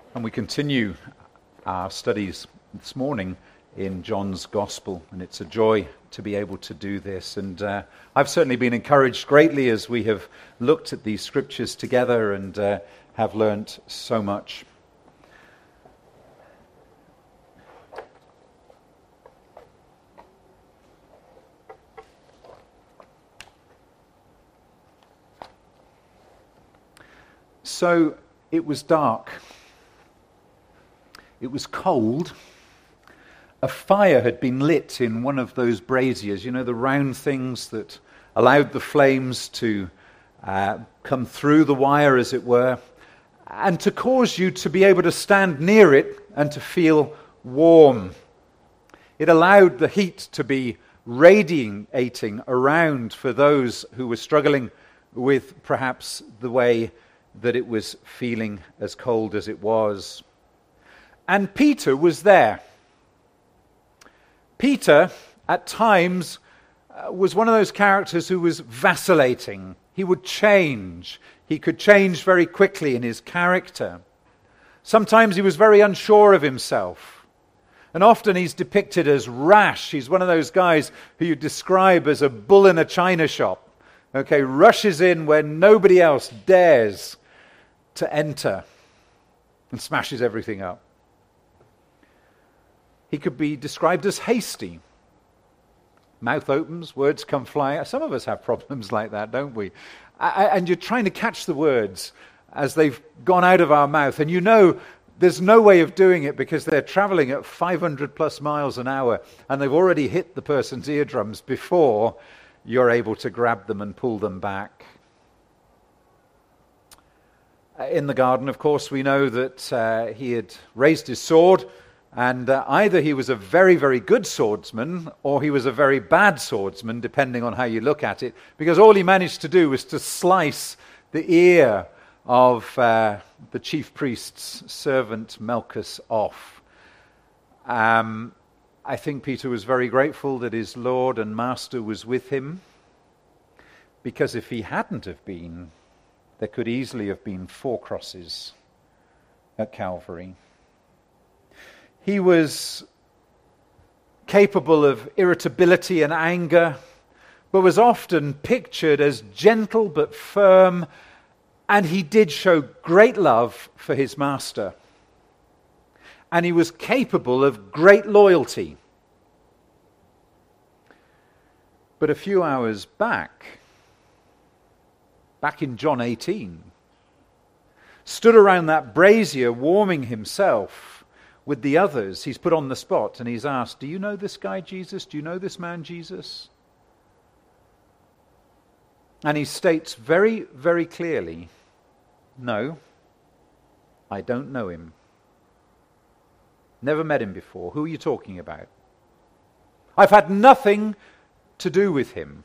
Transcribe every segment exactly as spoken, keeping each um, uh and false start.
And we continue our studies this morning in John's Gospel, and it's a joy to be able to do this. And uh, I've certainly been encouraged greatly as we have looked at these scriptures together and uh, have learnt so much. So it was dark. It was cold. A fire had been lit in one of those braziers, you know, the round things that allowed the flames to uh, come through the wire, as it were, and to cause you to be able to stand near it and to feel warm. It allowed the heat to be radiating around for those who were struggling with perhaps the way that it was feeling as cold as it was. And Peter was there. Peter, at times, uh, was one of those characters who was vacillating. He would change. He could change very quickly in his character. Sometimes he was very unsure of himself. And often he's depicted as rash. He's one of those guys who you describe as a bull in a china shop. Okay, rushes in when nobody else dares to enter and smashes everything up. He could be described as hasty. Mouth opens, words come flying. Some of us have problems like that, don't we? And you're trying to catch the words as they've gone out of our mouth. And you know there's no way of doing it because they're traveling at five hundred plus miles an hour and they've already hit the person's eardrums before you're able to grab them and pull them back. In the garden, of course, we know that uh, he had raised his sword. And uh, either he was a very, very good swordsman or he was a very bad swordsman, depending on how you look at it, because all he managed to do was to slice the ear of uh, the chief priest's servant Malchus off. Um, I think Peter was very grateful that his Lord and Master was with him, because if he hadn't have been, there could easily have been four crosses at Calvary. He was capable of irritability and anger, but was often pictured as gentle but firm, and he did show great love for his master. And he was capable of great loyalty. But a few hours back, back in John eighteen, stood around that brazier warming himself with the others. He's put on the spot and he's asked, do you know this guy Jesus? Do you know this man Jesus? And he states very, very clearly, no, I don't know him. Never met him before. Who are you talking about? I've had nothing to do with him.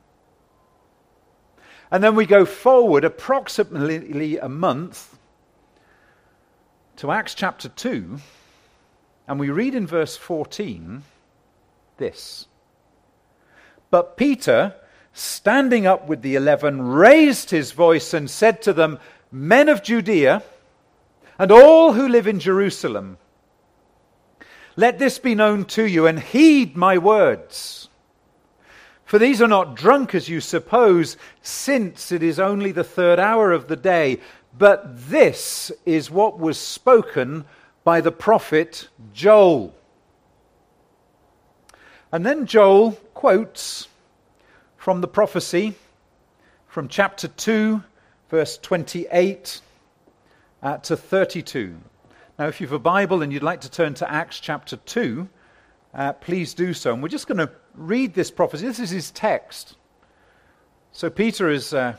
And then we go forward approximately a month to Acts chapter two, and we read in verse fourteen this. But Peter, standing up with the eleven, raised his voice and said to them, men of Judea, and all who live in Jerusalem, let this be known to you, and heed my words. For these are not drunk as you suppose, since it is only the third hour of the day, but this is what was spoken by the prophet Joel. And then Joel quotes from the prophecy from chapter two, verse twenty-eight uh, to thirty-two. Now, if you have a Bible and you'd like to turn to Acts chapter two, uh, please do so. And we're just going to read this prophecy. This is his text. So Peter is, uh,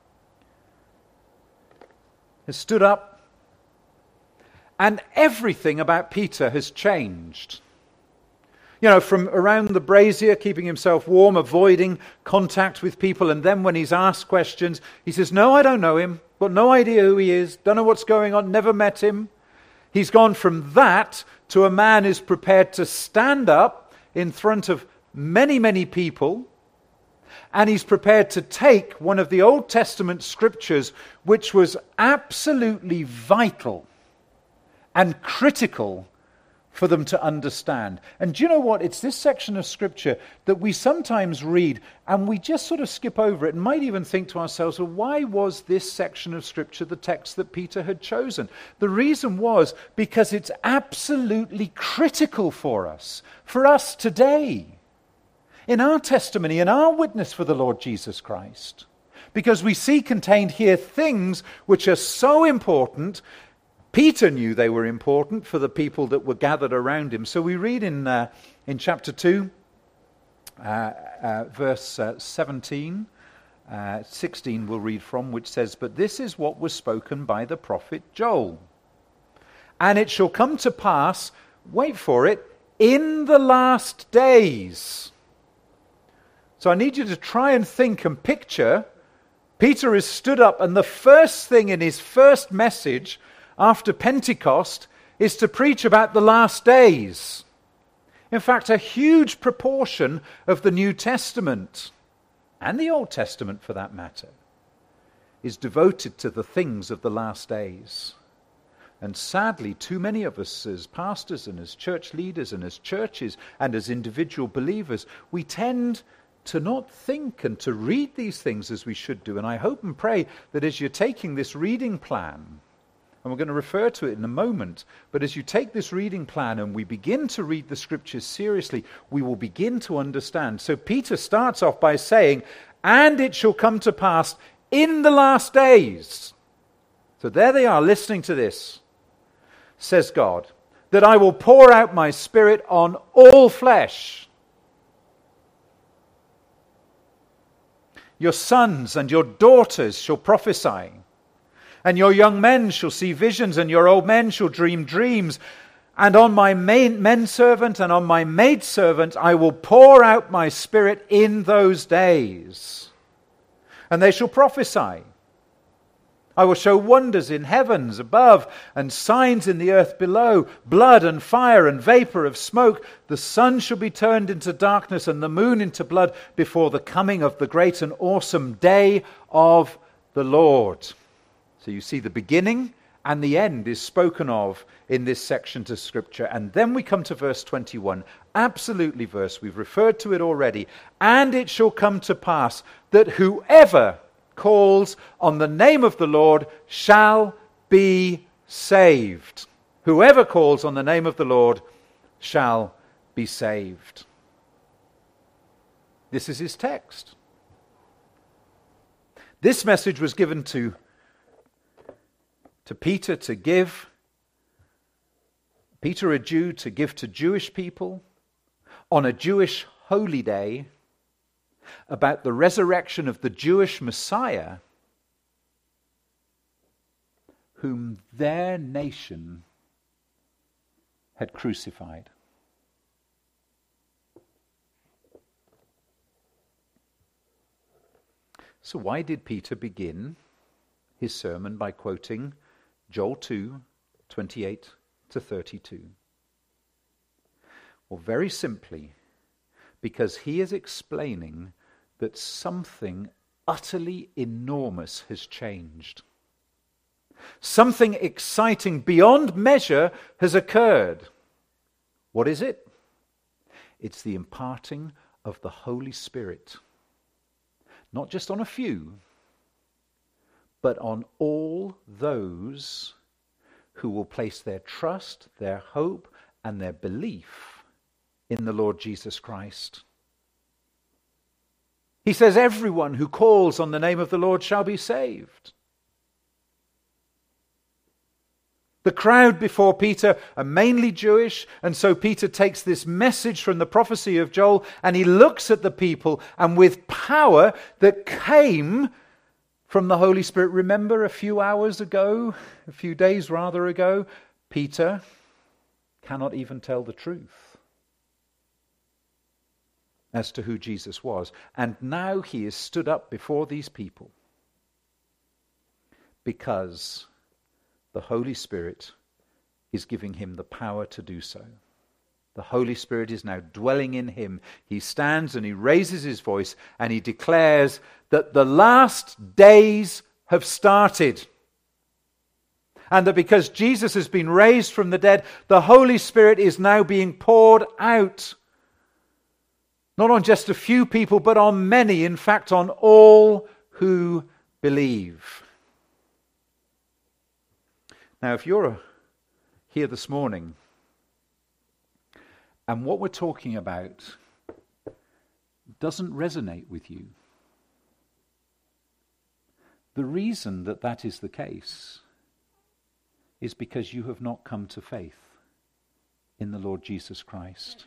has stood up, and everything about Peter has changed. You know, from around the brazier, keeping himself warm, avoiding contact with people, and then when he's asked questions, he says, no, I don't know him, got no idea who he is, don't know what's going on, never met him. He's gone from that to a man who's prepared to stand up in front of many, many people, and he's prepared to take one of the Old Testament scriptures, which was absolutely vital and critical for them to understand. And do you know what? It's this section of Scripture that we sometimes read and we just sort of skip over it and might even think to ourselves, well, why was this section of Scripture the text that Peter had chosen? The reason was because it's absolutely critical for us, for us today, in our testimony, in our witness for the Lord Jesus Christ. Because we see contained here things which are so important. Peter knew they were important for the people that were gathered around him. So we read in uh, in chapter two, uh, uh, verse uh, seventeen, uh, sixteen we'll read from, which says, "But this is what was spoken by the prophet Joel. And it shall come to pass," wait for it, "in the last days." So I need you to try and think and picture. Peter is stood up, and the first thing in his first message after Pentecost is to preach about the last days. In fact, a huge proportion of the New Testament, and the Old Testament for that matter, is devoted to the things of the last days. And sadly, too many of us as pastors and as church leaders and as churches and as individual believers, we tend to not think and to read these things as we should do. And I hope and pray that as you're taking this reading plan, and we're going to refer to it in a moment, but as you take this reading plan and we begin to read the Scriptures seriously, we will begin to understand. So Peter starts off by saying, "And it shall come to pass in the last days." So there they are listening to this, says God, "that I will pour out my Spirit on all flesh. Your sons and your daughters shall prophesy. And your young men shall see visions, and your old men shall dream dreams. And on my main, men servant and on my maid servant I will pour out my Spirit in those days. And they shall prophesy. I will show wonders in heavens above and signs in the earth below, blood and fire and vapor of smoke. The sun shall be turned into darkness and the moon into blood before the coming of the great and awesome day of the Lord." So you see the beginning and the end is spoken of in this section of Scripture. And then we come to verse twenty-one. Absolutely verse, we've referred to it already. "And it shall come to pass that whoever calls on the name of the Lord shall be saved." Whoever calls on the name of the Lord shall be saved. This is his text. This message was given to to Peter to give, Peter a Jew to give to Jewish people on a Jewish holy day about the resurrection of the Jewish Messiah whom their nation had crucified. So why did Peter begin his sermon by quoting Joel two, twenty-eight to thirty-two? Well, very simply, because he is explaining that something utterly enormous has changed. Something exciting beyond measure has occurred. What is it? It's the imparting of the Holy Spirit. Not just on a few, but on all those who will place their trust, their hope, and their belief in the Lord Jesus Christ. He says, everyone who calls on the name of the Lord shall be saved. The crowd before Peter are mainly Jewish, and so Peter takes this message from the prophecy of Joel, and he looks at the people, and with power that came from the Holy Spirit. Remember a few hours ago, a few days rather ago, Peter cannot even tell the truth as to who Jesus was. And now he is stood up before these people because the Holy Spirit is giving him the power to do so. The Holy Spirit is now dwelling in him. He stands and he raises his voice and he declares that the last days have started. And that because Jesus has been raised from the dead, the Holy Spirit is now being poured out. Not on just a few people, but on many, in fact, on all who believe. Now, if you're here this morning, and what we're talking about doesn't resonate with you, the reason that that is the case is because you have not come to faith in the Lord Jesus Christ.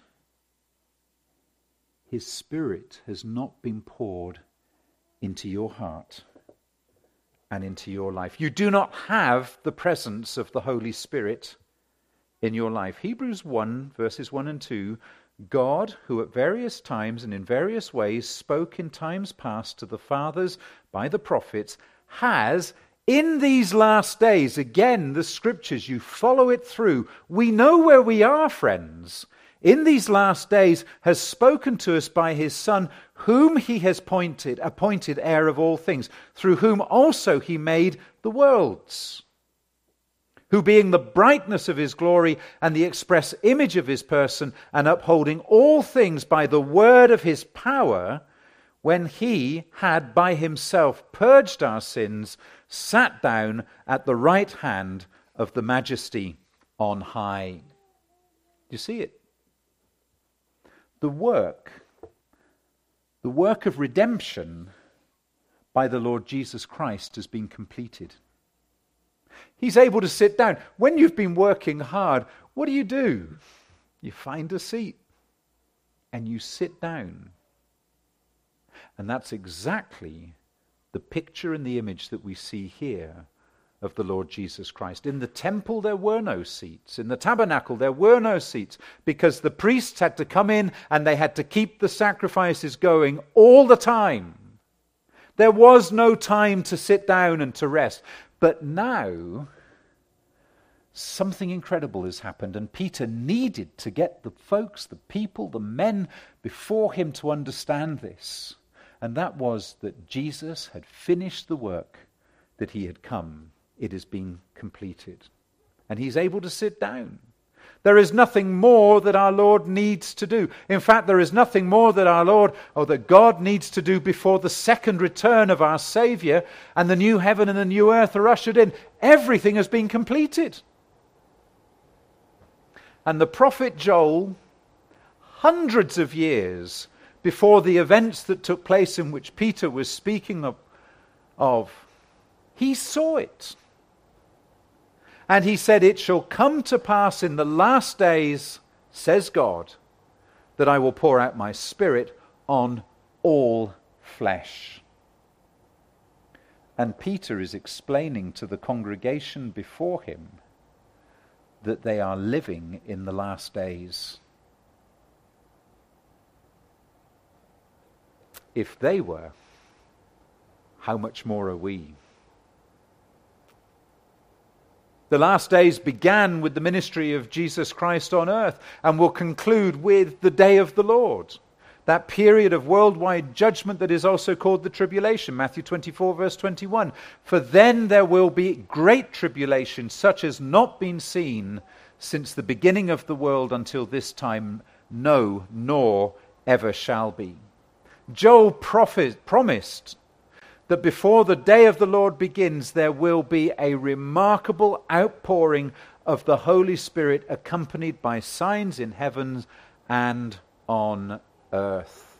His Spirit has not been poured into your heart and into your life. You do not have the presence of the Holy Spirit in your life. Hebrews one, verses one and two, God, who at various times and in various ways spoke in times past to the fathers by the prophets, has in these last days, again, the scriptures, you follow it through. We know where we are, friends. In these last days has spoken to us by his Son, whom he has appointed, appointed heir of all things, through whom also he made the worlds, who being the brightness of his glory and the express image of his person, and upholding all things by the word of his power, when he had by himself purged our sins, sat down at the right hand of the majesty on high. You see it? The work, the work of redemption by the Lord Jesus Christ has been completed. He's able to sit down. When you've been working hard, what do you do? You find a seat and you sit down. And that's exactly the picture and the image that we see here of the Lord Jesus Christ. In the temple there were no seats. In the tabernacle there were no seats, because the priests had to come in and they had to keep the sacrifices going all the time. There was no time to sit down and to rest. But now something incredible has happened, and Peter needed to get the folks, the people, the men before him to understand this. And that was that Jesus had finished the work that he had come. It has been completed. And he's able to sit down. There is nothing more that our Lord needs to do. In fact, there is nothing more that our Lord, or that God needs to do before the second return of our Saviour and the new heaven and the new earth are ushered in. Everything has been completed. And the prophet Joel, hundreds of years before the events that took place in which Peter was speaking of, of he saw it. And he said, "It shall come to pass in the last days, says God, that I will pour out my Spirit on all flesh." And Peter is explaining to the congregation before him that they are living in the last days. If they were, how much more are we? The last days began with the ministry of Jesus Christ on earth and will conclude with the day of the Lord. That period of worldwide judgment that is also called the tribulation. Matthew twenty-four verse twenty-one. For then there will be great tribulation, such as not been seen since the beginning of the world until this time, no, nor ever shall be. Joel prophet, promised that before the day of the Lord begins, there will be a remarkable outpouring of the Holy Spirit, accompanied by signs in heavens and on earth.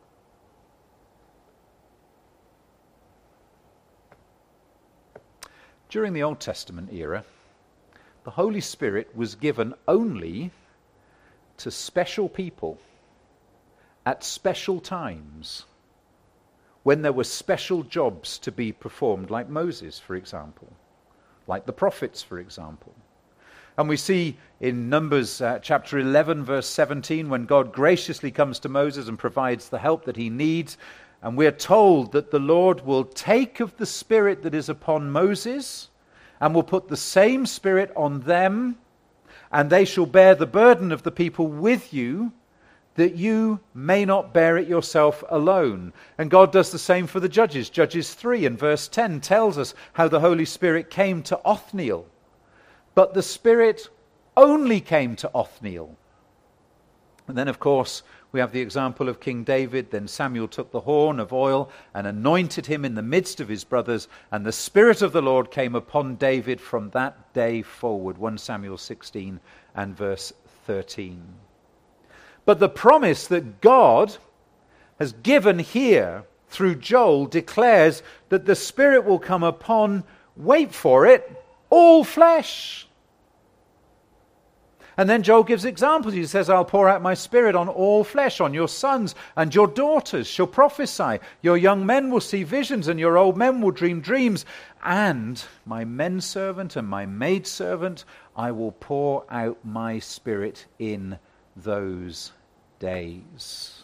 During the Old Testament era, the Holy Spirit was given only to special people at special times, when there were special jobs to be performed, like Moses, for example, like the prophets, for example. And we see in Numbers uh, chapter eleven, verse seventeen, when God graciously comes to Moses and provides the help that he needs, and we're told that the Lord will take of the Spirit that is upon Moses and will put the same Spirit on them, and they shall bear the burden of the people with you, that you may not bear it yourself alone. And God does the same for the judges. Judges three and verse ten tells us how the Holy Spirit came to Othniel but the Spirit only came to Othniel. And then, of course, we have the example of King David. Then Samuel took the horn of oil and anointed him in the midst of his brothers, and the Spirit of the Lord came upon David from that day forward. First Samuel sixteen and verse thirteen. But the promise that God has given here through Joel declares that the Spirit will come upon, wait for it, all flesh. And then Joel gives examples. He says, I'll pour out my Spirit on all flesh, on your sons and your daughters shall prophesy. Your young men will see visions, and your old men will dream dreams. And my menservant and my maidservant, I will pour out my Spirit in those days.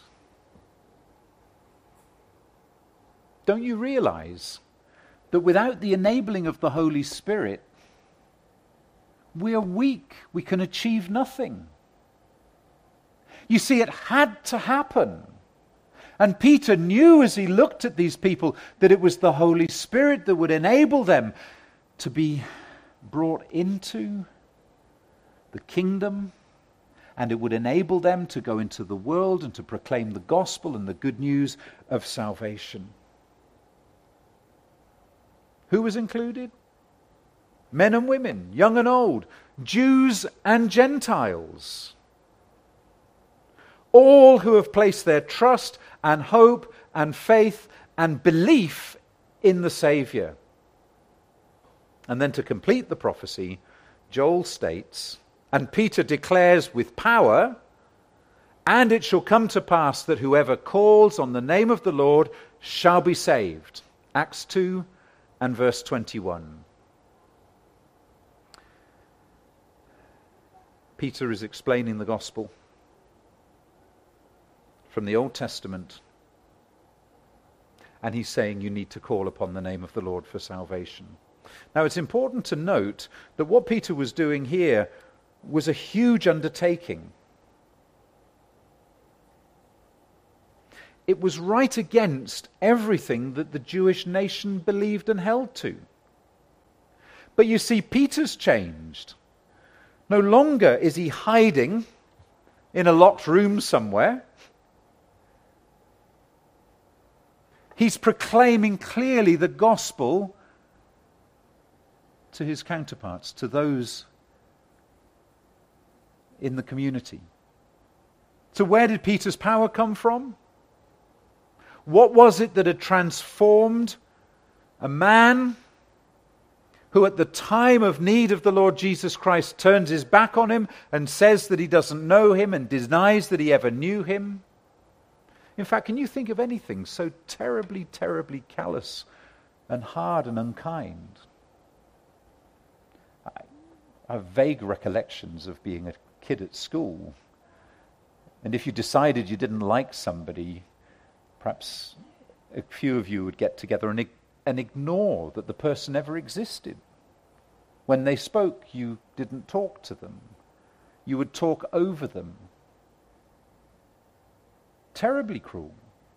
Don't you realize that without the enabling of the Holy Spirit, we are weak. We can achieve nothing. You see, it had to happen. And Peter knew as he looked at these people that it was the Holy Spirit that would enable them to be brought into the kingdom, and it would enable them to go into the world and to proclaim the gospel and the good news of salvation. Who was included? Men and women, young and old, Jews and Gentiles. All who have placed their trust and hope and faith and belief in the Saviour. And then to complete the prophecy, Joel states, and Peter declares with power, and it shall come to pass that whoever calls on the name of the Lord shall be saved. Acts two and verse twenty-one. Peter is explaining the gospel from the Old Testament, and he's saying you need to call upon the name of the Lord for salvation. Now, it's important to note that what Peter was doing here was a huge undertaking. It was right against everything that the Jewish nation believed and held to. But you see, Peter's changed. No longer is he hiding in a locked room somewhere. He's proclaiming clearly the gospel to his counterparts, to those in the community. So where did Peter's power come from? What was it that had transformed a man who at the time of need of the Lord Jesus Christ turns his back on him and says that he doesn't know him and denies that he ever knew him? In fact, can you think of anything so terribly, terribly callous and hard and unkind? I, I have vague recollections of being a kid at school. And if you decided you didn't like somebody, perhaps a few of you would get together and, and ignore that the person ever existed. When they spoke, you didn't talk to them. You would talk over them. Terribly cruel.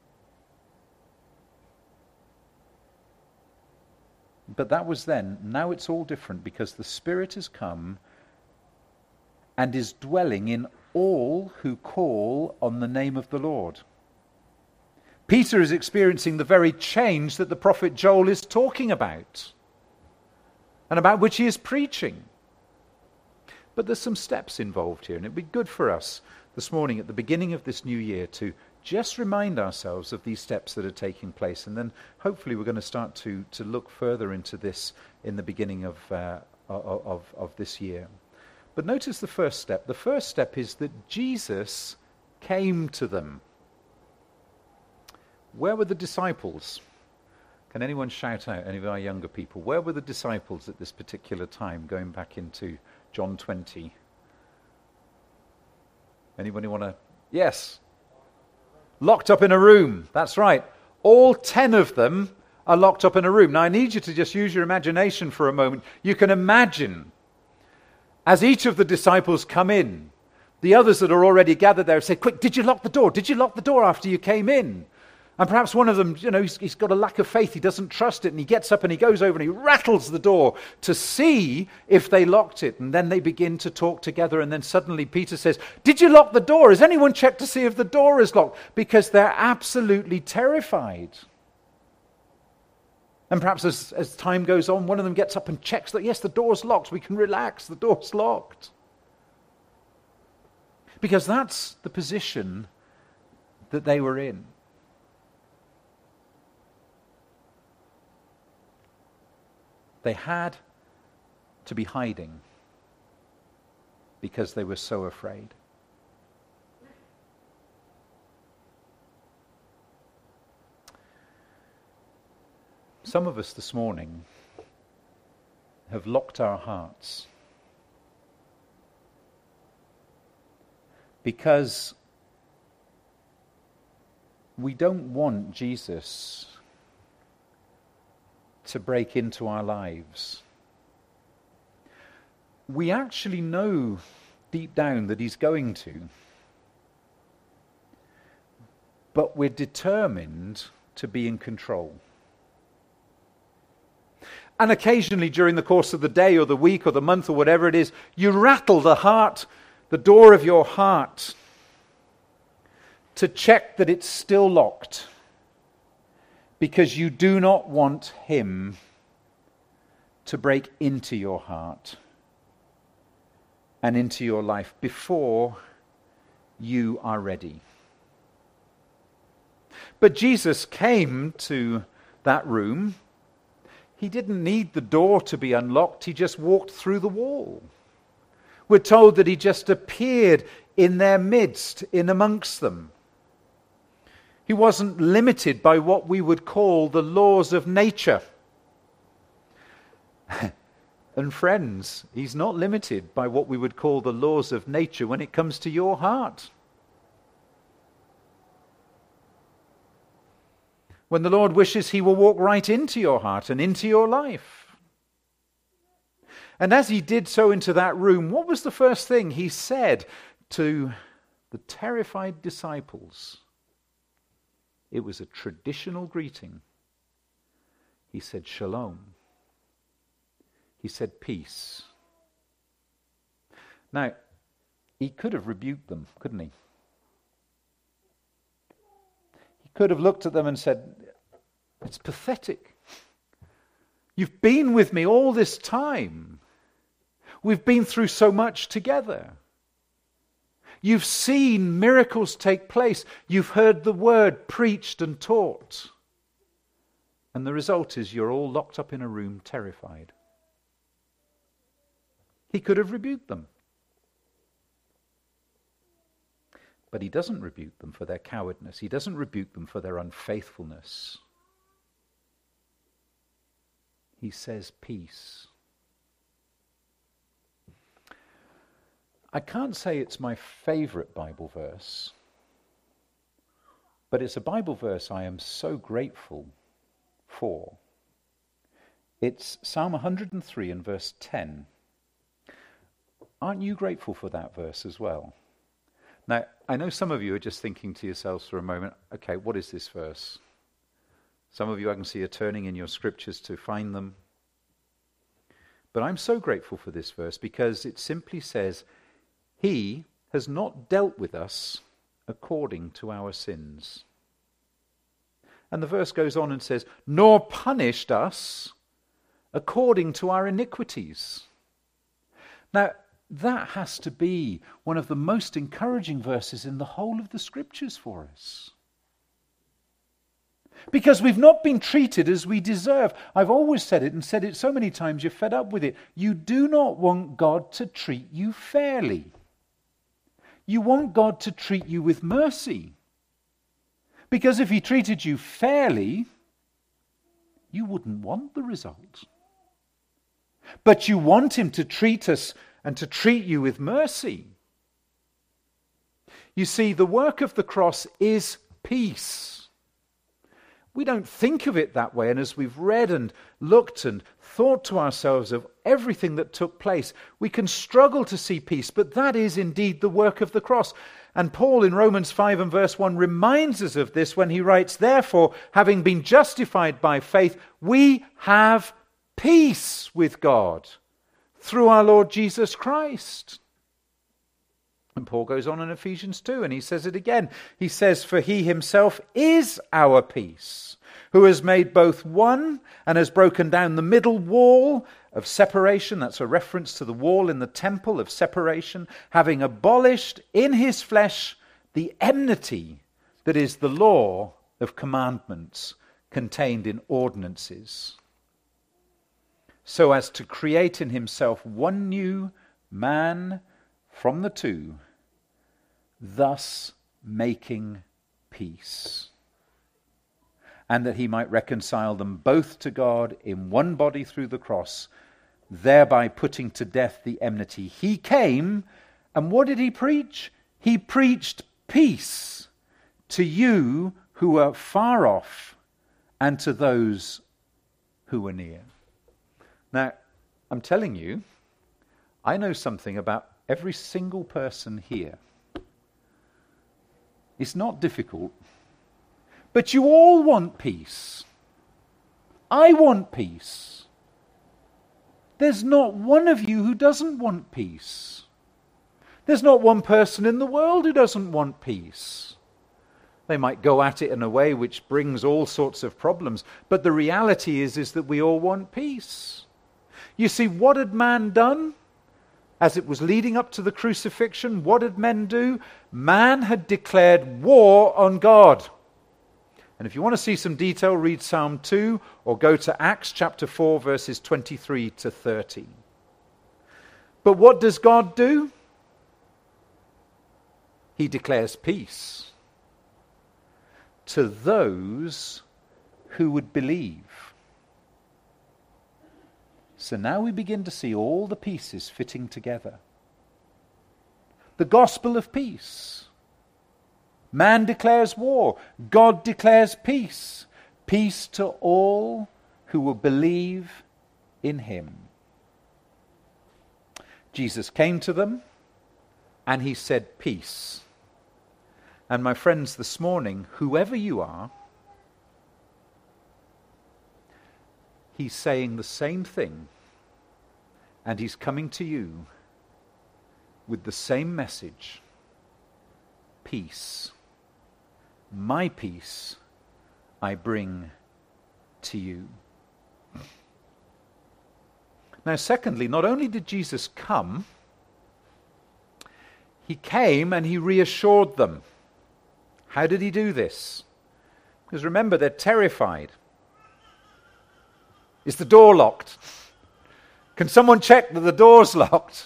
But that was then. Now it's all different because the Spirit has come and is dwelling in all who call on the name of the Lord. Peter is experiencing the very change that the prophet Joel is talking about and about which he is preaching. But there's some steps involved here, and it'd be good for us this morning at the beginning of this new year to just remind ourselves of these steps that are taking place, and then hopefully we're going to start to, to look further into this in the beginning of, uh, of, of this year. But notice the first step. The first step is that Jesus came to them. Where were the disciples? Can anyone shout out, any of our younger people? Where were the disciples at this particular time, going back into John twenty? Anybody want to? Yes. Locked up in a room. That's right. All ten of them are locked up in a room. Now I need you to just use your imagination for a moment. You can imagine as each of the disciples come in, the others that are already gathered there say, quick, did you lock the door? Did you lock the door after you came in? And perhaps one of them, you know, he's, he's got a lack of faith. He doesn't trust it. And he gets up and he goes over and he rattles the door to see if they locked it. And then they begin to talk together. And then suddenly Peter says, "Did you lock the door? Has anyone checked to see if the door is locked?" Because they're absolutely terrified. And perhaps as, as time goes on, one of them gets up and checks that, yes, the door's locked. We can relax. The door's locked. Because that's the position that they were in. They had to be hiding because they were so afraid. Some of us this morning have locked our hearts because we don't want Jesus to break into our lives. We actually know deep down that he's going to, but we're determined to be in control. And occasionally during the course of the day or the week or the month or whatever it is, you rattle the heart, the door of your heart, to check that it's still locked, because you do not want him to break into your heart and into your life before you are ready. But Jesus came to that room. He didn't need the door to be unlocked. He just walked through the wall. We're told that he just appeared in their midst, in amongst them. He wasn't limited by what we would call the laws of nature. And friends, he's not limited by what we would call the laws of nature when it comes to your heart. When the Lord wishes, he will walk right into your heart and into your life. And as he did so into that room, what was the first thing he said to the terrified disciples? It was a traditional greeting. He said, "Shalom." He said, "Peace." Now, he could have rebuked them, couldn't he? He could have looked at them and said, "It's pathetic. You've been with me all this time. We've been through so much together. You've seen miracles take place. You've heard the word preached and taught. And the result is you're all locked up in a room, terrified." He could have rebuked them. But he doesn't rebuke them for their cowardness. He doesn't rebuke them for their unfaithfulness. He says, "Peace." I can't say it's my favorite Bible verse, but it's a Bible verse I am so grateful for. It's Psalm one hundred three and verse ten. Aren't you grateful for that verse as well? Now, I know some of you are just thinking to yourselves for a moment, okay, what is this verse? Some of you I can see are turning in your scriptures to find them. But I'm so grateful for this verse because it simply says, "He has not dealt with us according to our sins." And the verse goes on and says, "Nor punished us according to our iniquities." Now, that has to be one of the most encouraging verses in the whole of the scriptures for us. Because we've not been treated as we deserve. I've always said it and said it so many times you're fed up with it. You do not want God to treat you fairly. You want God to treat you with mercy. Because if he treated you fairly, you wouldn't want the result. But you want him to treat us and to treat you with mercy. You see, the work of the cross is peace. We don't think of it that way, and as we've read and looked and thought to ourselves of everything that took place, we can struggle to see peace, but that is indeed the work of the cross. And Paul in Romans five and verse one reminds us of this when he writes, "Therefore, having been justified by faith, we have peace with God through our Lord Jesus Christ." And Paul goes on in Ephesians two, and he says it again. He says, "For he himself is our peace, who has made both one and has broken down the middle wall of separation." That's a reference to the wall in the temple of separation, "having abolished in his flesh the enmity that is the law of commandments contained in ordinances, so as to create in himself one new man from the two, thus making peace, and that he might reconcile them both to God in one body through the cross, thereby putting to death the enmity. He came, and what did he preach? He preached peace to you who are far off and to those who were near." Now, I'm telling you, I know something about every single person here. It's not difficult. But you all want peace. I want peace. There's not one of you who doesn't want peace. There's not one person in the world who doesn't want peace. They might go at it in a way which brings all sorts of problems, but the reality is, is that we all want peace. You see, what had man done? As it was leading up to the crucifixion, what did men do? Man had declared war on God. And if you want to see some detail, read Psalm two or go to Acts chapter four, verses twenty-three to thirty. But what does God do? He declares peace to those who would believe. So now we begin to see all the pieces fitting together. The gospel of peace. Man declares war. God declares peace. Peace to all who will believe in him. Jesus came to them and he said peace. And my friends, this morning, whoever you are, he's saying the same thing, and he's coming to you with the same message. Peace. My peace I bring to you. Now, secondly, not only did Jesus come, he came and he reassured them. How did he do this? Because remember, they're terrified. Is the door locked? Can someone check that the door's locked?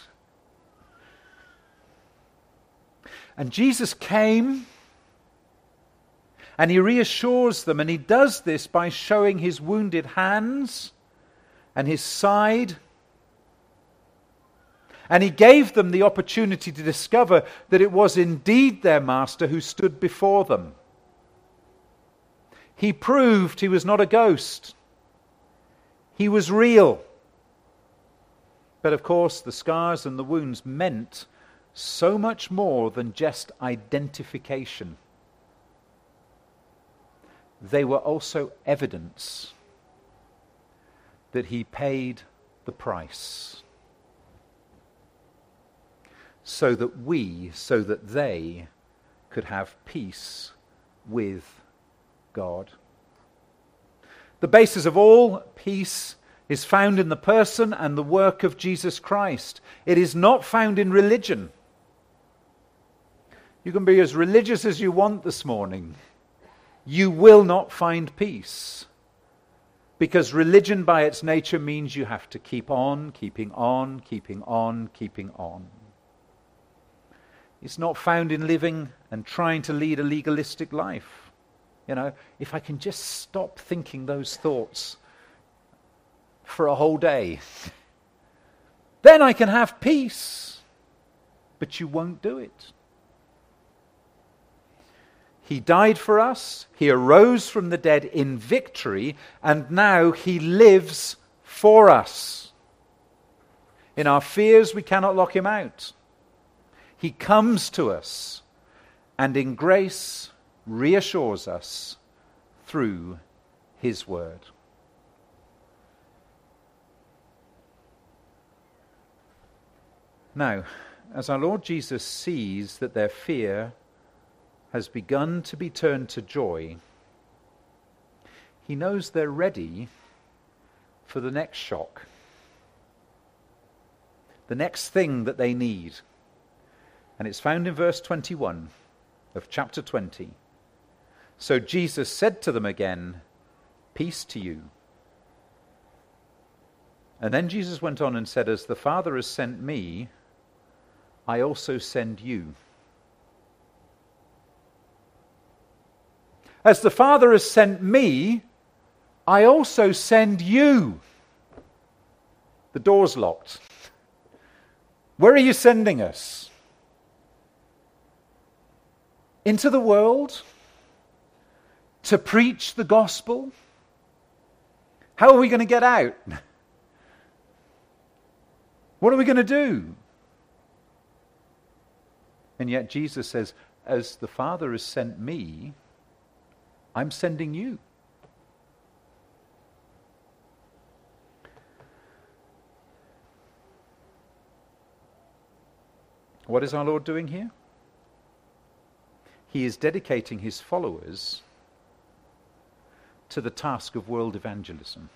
And Jesus came and he reassures them, and he does this by showing his wounded hands and his side. And he gave them the opportunity to discover that it was indeed their master who stood before them. He proved he was not a ghost. He was real. But of course, the scars and the wounds meant so much more than just identification. They were also evidence that he paid the price. So that we, so that they could have peace with God. The basis of all peace is found in the person and the work of Jesus Christ. It is not found in religion. You can be as religious as you want this morning. You will not find peace. Because religion by its nature means you have to keep on, keeping on, keeping on, keeping on. It's not found in living and trying to lead a legalistic life. You know, if I can just stop thinking those thoughts for a whole day, then I can have peace. But you won't do it. He died for us, he arose from the dead in victory, and now he lives for us. In our fears, we cannot lock him out. He comes to us, and in grace reassures us through his word. Now, as our Lord Jesus sees that their fear has begun to be turned to joy, he knows they're ready for the next shock, the next thing that they need. And it's found in verse twenty-one of chapter twenty. So Jesus said to them again, "Peace to you." And then Jesus went on and said, "As the Father has sent me, I also send you." As the Father has sent me, I also send you. The door's locked. Where are you sending us? Into the world? To preach the gospel? How are we going to get out? What are we going to do? And yet Jesus says, as the Father has sent me, I'm sending you. What is our Lord doing here? He is dedicating his followers to the task of world evangelism.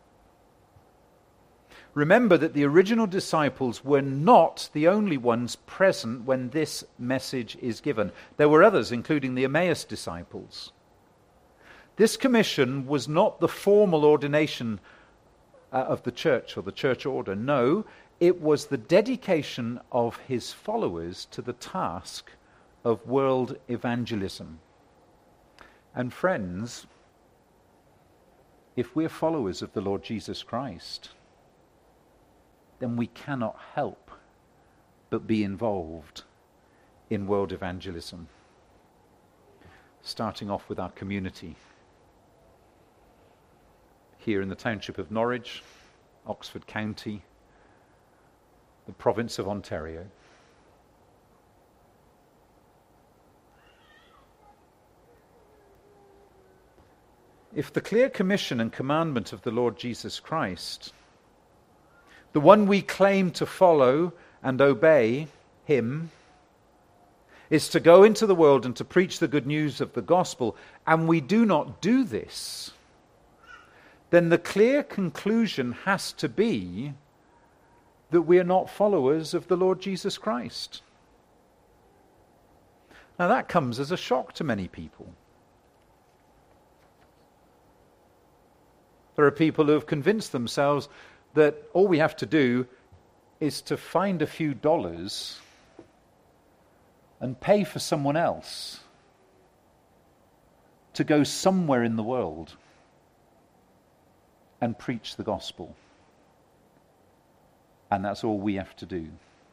Remember that the original disciples were not the only ones present when this message is given. There were others, including the Emmaus disciples. This commission was not the formal ordination uh, of the church or the church order. No, it was the dedication of his followers to the task of world evangelism. And friends, if we're followers of the Lord Jesus Christ, then we cannot help but be involved in world evangelism. Starting off with our community. Here in the township of Norwich, Oxford County, the province of Ontario. If the clear commission and commandment of the Lord Jesus Christ, the one we claim to follow and obey him, is to go into the world and to preach the good news of the gospel, and we do not do this, then the clear conclusion has to be that we are not followers of the Lord Jesus Christ. Now that comes as a shock to many people. There are people who have convinced themselves that all we have to do is to find a few dollars and pay for someone else to go somewhere in the world and preach the gospel. And that's all we have to do.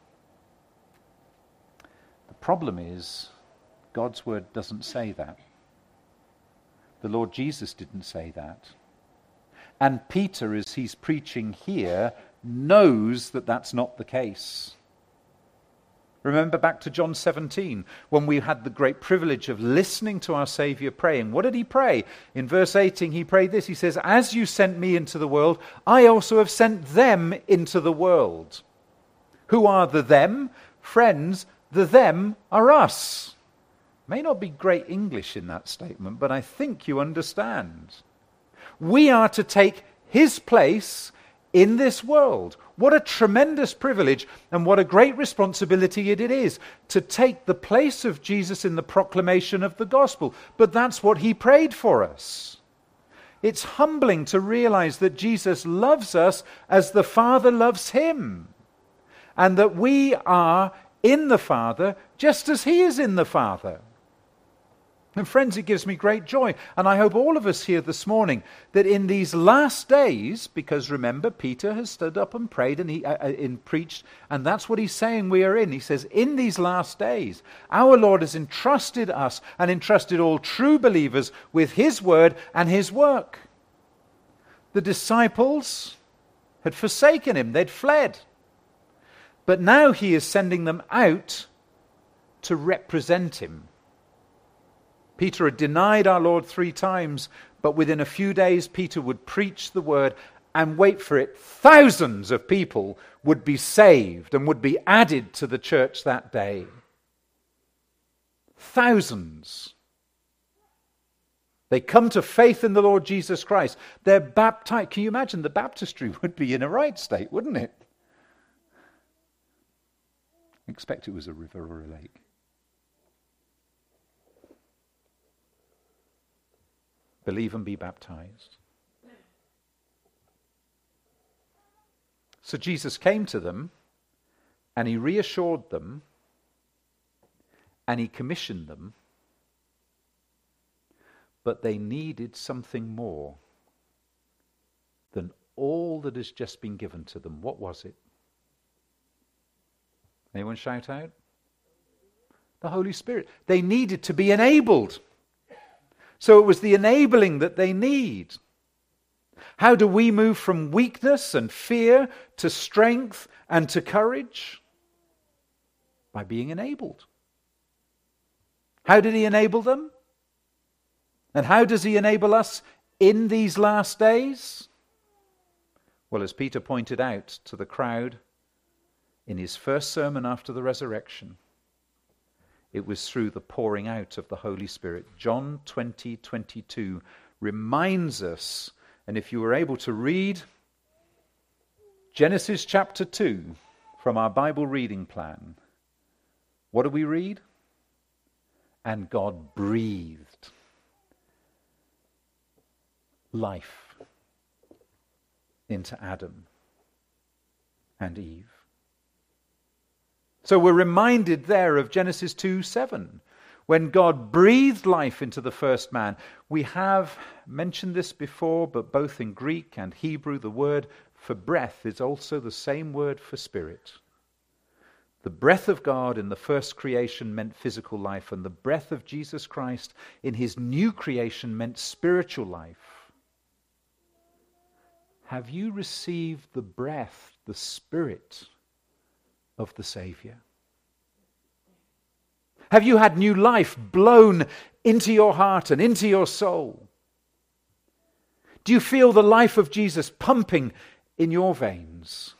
The problem is, God's word doesn't say that. The Lord Jesus didn't say that. And Peter, as he's preaching here, knows that that's not the case. Remember back to John seventeen, when we had the great privilege of listening to our Saviour praying. What did he pray? In verse eighteen, he prayed this. He says, "As you sent me into the world, I also have sent them into the world." Who are the them? Friends, the them are us. May not be great English in that statement, but I think you understand. We are to take his place in this world. What a tremendous privilege and what a great responsibility it is to take the place of Jesus in the proclamation of the gospel. But that's what he prayed for us. It's humbling to realize that Jesus loves us as the Father loves him, and that we are in the Father just as he is in the Father. And friends, it gives me great joy. And I hope all of us here this morning that in these last days, because remember, Peter has stood up and prayed and he uh, and preached, and that's what he's saying we are in. He says, in these last days, our Lord has entrusted us and entrusted all true believers with his word and his work. The disciples had forsaken him. They'd fled. But now he is sending them out to represent him. Peter had denied our Lord three times, but within a few days Peter would preach the word, and wait for it, thousands of people would be saved and would be added to the church that day. Thousands. They come to faith in the Lord Jesus Christ. They're baptized. Can you imagine? The baptistry would be in a right state, wouldn't it? I expect it was a river or a lake. Believe and be baptized. So Jesus came to them and he reassured them and he commissioned them, but they needed something more than all that has just been given to them. What was it? Anyone shout out? The Holy Spirit. They needed to be enabled. So it was the enabling that they need. How do we move from weakness and fear to strength and to courage? By being enabled. How did he enable them? And how does he enable us in these last days? Well, as Peter pointed out to the crowd in his first sermon after the resurrection, it was through the pouring out of the Holy Spirit. John twenty twenty-two reminds us, and if you were able to read Genesis chapter two from our Bible reading plan, what do we read? And God breathed life into Adam and Eve. So we're reminded there of Genesis two seven. When God breathed life into the first man. We have mentioned this before, but both in Greek and Hebrew, the word for breath is also the same word for spirit. The breath of God in the first creation meant physical life, and the breath of Jesus Christ in his new creation meant spiritual life. Have you received the breath, the spirit of the Savior? Have you had new life blown into your heart and into your soul? Do you feel the life of Jesus pumping in your veins?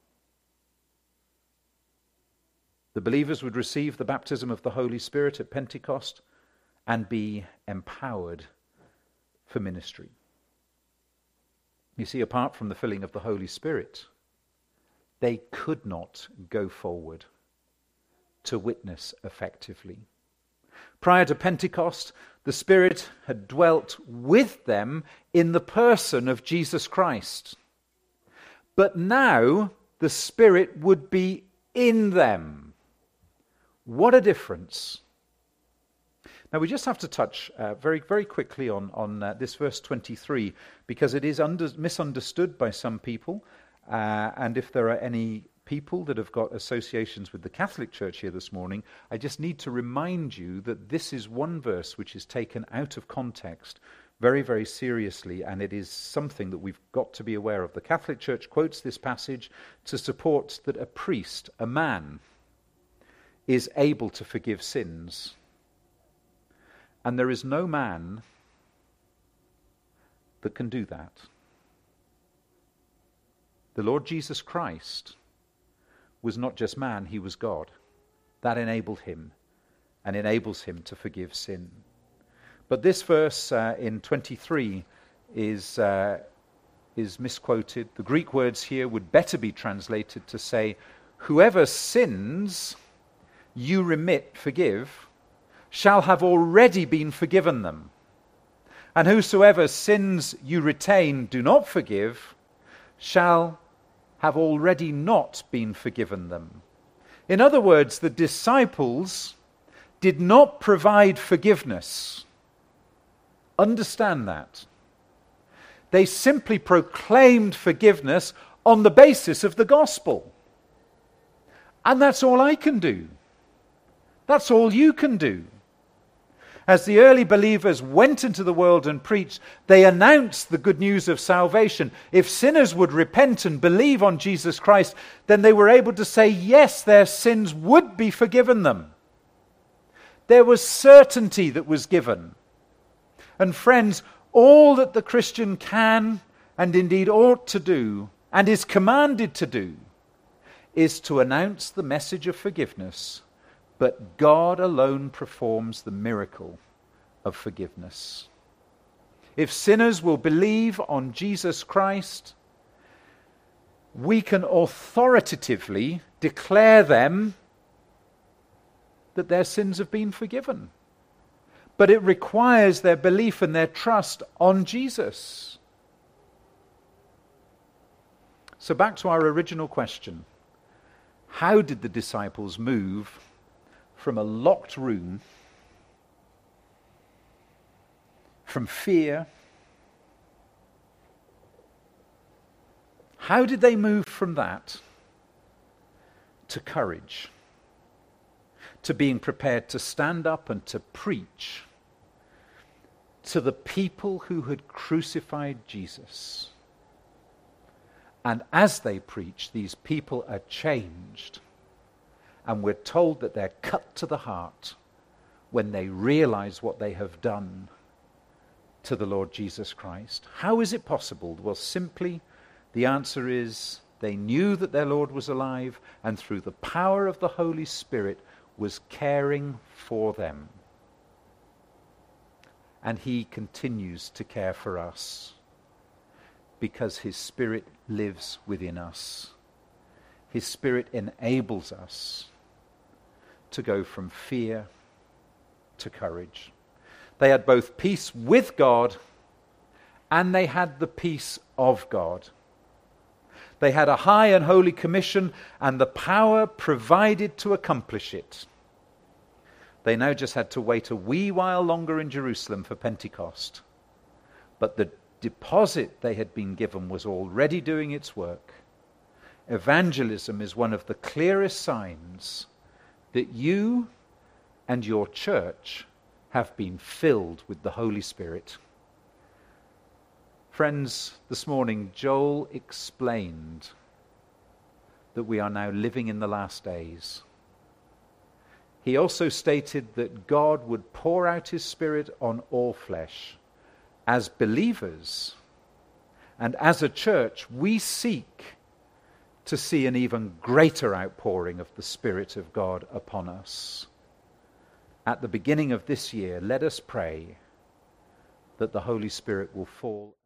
The believers would receive the baptism of the Holy Spirit at Pentecost and be empowered for ministry. You see, apart from the filling of the Holy Spirit, they could not go forward to witness effectively. Prior to Pentecost, the Spirit had dwelt with them in the person of Jesus Christ. But now the Spirit would be in them. What a difference. Now we just have to touch uh, very, very quickly on, on uh, this verse twenty-three, because it is under, misunderstood by some people. Uh, and if there are any people that have got associations with the Catholic Church here this morning, I just need to remind you that this is one verse which is taken out of context very, very seriously, and it is something that we've got to be aware of. The Catholic Church quotes this passage to support that a priest, a man, is able to forgive sins. And there is no man that can do that. The Lord Jesus Christ was not just man, he was God. That enabled him and enables him to forgive sin. But this verse uh, in twenty-three is, uh, is misquoted. The Greek words here would better be translated to say, whoever sins you remit, forgive, shall have already been forgiven them. And whosoever sins you retain, do not forgive, shall have already not been forgiven them. In other words, the disciples did not provide forgiveness. understand that. They simply proclaimed forgiveness on the basis of the gospel. And that's all I can do. That's all you can do. As the early believers went into the world and preached, they announced the good news of salvation. If sinners would repent and believe on Jesus Christ, then they were able to say, yes, their sins would be forgiven them. There was certainty that was given. And friends, all that the Christian can and indeed ought to do and is commanded to do is to announce the message of forgiveness, but God alone performs the miracle of forgiveness. If sinners will believe on Jesus Christ, we can authoritatively declare them that their sins have been forgiven. But it requires their belief and their trust on Jesus. So back to our original question. How did the disciples move from a locked room, from fear? How did they move from that to courage, to being prepared to stand up and to preach to the people who had crucified Jesus? And as they preach, these people are changed. And we're told that they're cut to the heart when they realize what they have done to the Lord Jesus Christ. How is it possible? Well, simply, the answer is they knew that their Lord was alive, and through the power of the Holy Spirit was caring for them. And he continues to care for us because his Spirit lives within us. His Spirit enables us to go from fear to courage. They had both peace with God and they had the peace of God. They had a high and holy commission and the power provided to accomplish it. They now just had to wait a wee while longer in Jerusalem for Pentecost. But the deposit they had been given was already doing its work. Evangelism is one of the clearest signs that you and your church have been filled with the Holy Spirit. Friends, this morning Joel explained that we are now living in the last days. He also stated that God would pour out his Spirit on all flesh. As believers and as a church, we seek to see an even greater outpouring of the Spirit of God upon us. At the beginning of this year, let us pray that the Holy Spirit will fall